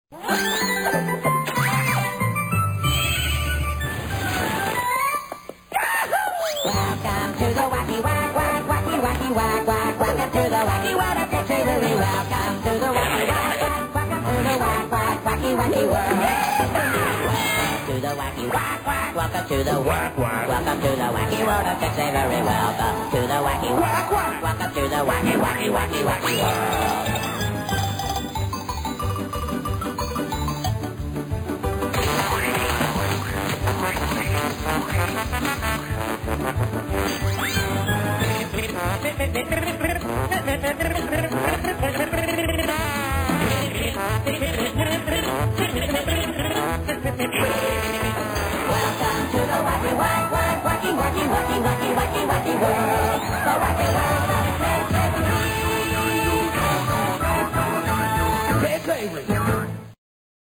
Welcome to the wacky wack wack wacky wacky wack wack. Welcome to the wacky wack dictionary. Welcome to the wacky wack wack. Welcome to the wack wack wacky wacky world. Welcome to the wacky wack wack. Welcome to the wack wack. Welcome to the wacky world of dictionary. Welcome to the wacky wack wack. Welcome to the wacky wacky wacky wacky world.